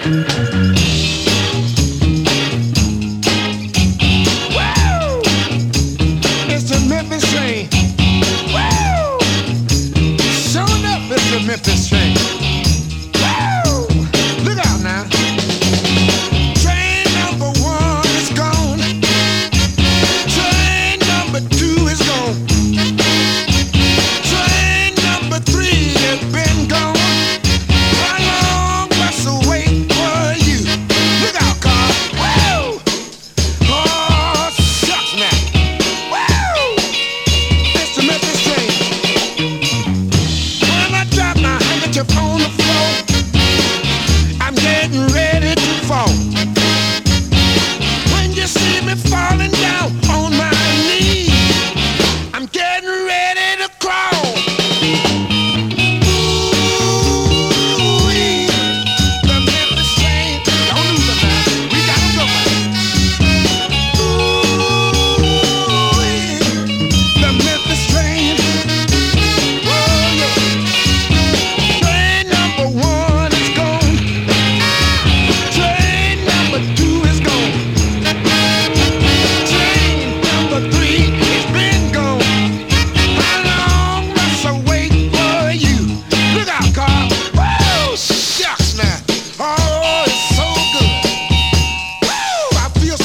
Woo! It's the Memphis train. Woo! Showing up, it's the Memphis train. Woo! Look out now. Train number one is gone. Train number two is gone. Train number three has been gone. How long must I wait for you? Look out, car. Woo! Oh, shucks now. Woo! It's the Memphis train. When I drop my handkerchief on the floor, I'm getting ready.